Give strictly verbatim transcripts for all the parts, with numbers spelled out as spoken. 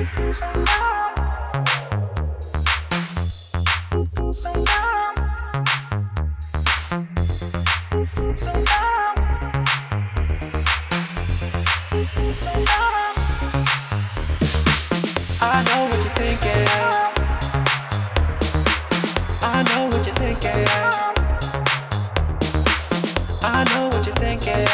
I know what you're thinking. I know what you're thinking. I know what you're thinking.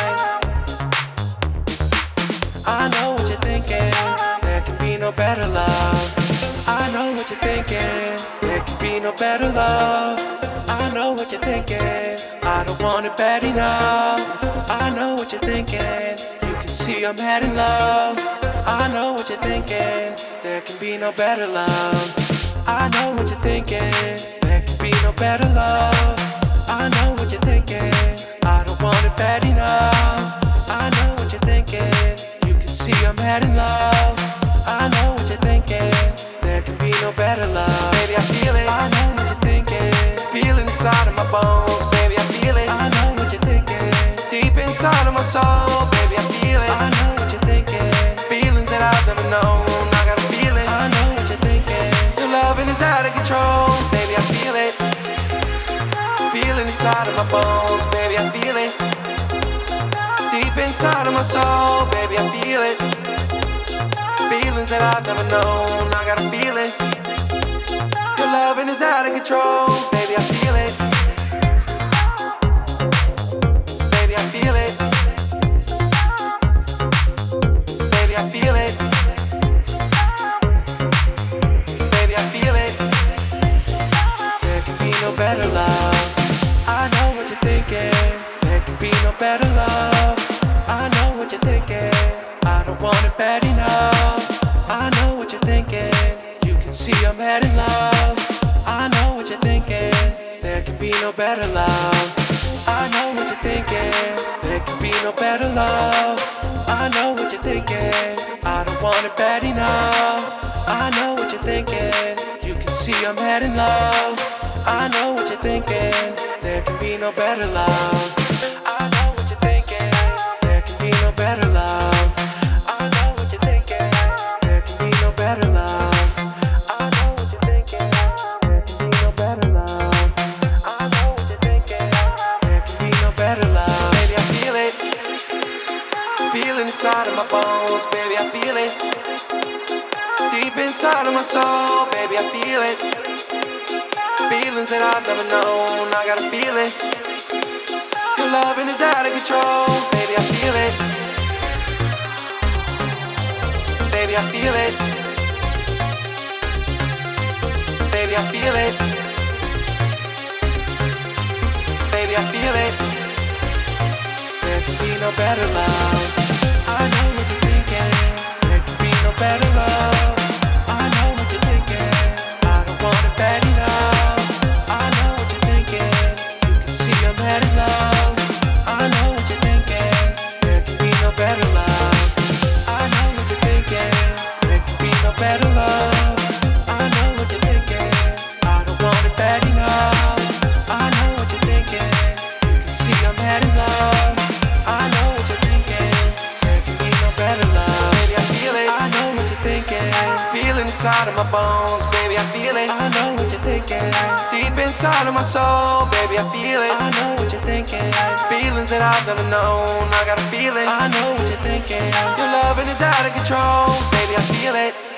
I know what you're thinking. There can be no better love. I know what you're thinking. There can be no better love. I know what you're thinking. I don't want it bad enough. I know what you're thinking. You can see I'm had in love. I know what you're thinking. There can be no better love. I know what you're thinking. There can be no better love. I know what you're thinking. I don't want it bad enough. I know what you're thinking. You can see I'm had in love. I know what you're thinking. There can be no better love. Baby, I feel it. I know what you're thinking. Feel it inside of my bones. Baby, I feel it. I know what you're thinking. Deep inside of my soul. Baby, I feel it. I know what you're thinking. Feelings that I've never known. I got a feeling. I know what you're thinking. Your loving is out of control. Baby, I feel it. Feel it inside of my bones. Baby, I feel it. Deep inside of my soul. Baby, I feel it. Feelings that I've never known. I got a feeling. Your loving is out of control. Baby, I feel it. Baby, I feel it. Baby, I feel it. Baby, I feel it. There can be no better love. I know what you're thinking. There can be no better love. I know what you're thinking. I don't want it bad enough. I know what you're thinking. You can see I'm had in love. I know what you're thinking. There can be no better love. I know what you're thinking. There can be no better love. I know what you're thinking. I don't want it bad enough. I know what you're thinking. You can see I'm had in love. I know what you're thinking. There can be no better love. I know what you're thinking. There can be no better love. I know what you're thinking. There can be no better love. I know what you're thinking. There can be no better love. I know what you're thinking. There can be no better love. Baby, I feel it. Feel it inside of my bones. Baby, I feel it. Deep inside of my soul. Baby, I feel it. Feelings that I've never known. I got a feeling. Your loving is out of control. Baby, I feel it. Baby, I feel it. Baby, I feel it. Baby, I feel it. There can be no better love. I know what you're thinking. There can be no better love. I know what you're thinking. I don't want it bad enough. I know what you're thinking. You can see I'm had in love. I know what you're thinking. There can be no better love. I know what you're thinking. There can be no better love. I know what you're thinking. I don't want it bad enough. I know what you're thinking. You can see I'm had in love. I know what you're thinking. There can be no better love. Baby, I feel it. I know what you're thinking. Feel it inside of my bones. Baby, I feel it. I know what you're thinking. Deep inside of my soul. Baby, I feel it. I know what you're thinking. Feelings that I've never known. I got a feeling. I know what you're thinking. Your loving is out of control. Baby, I feel it.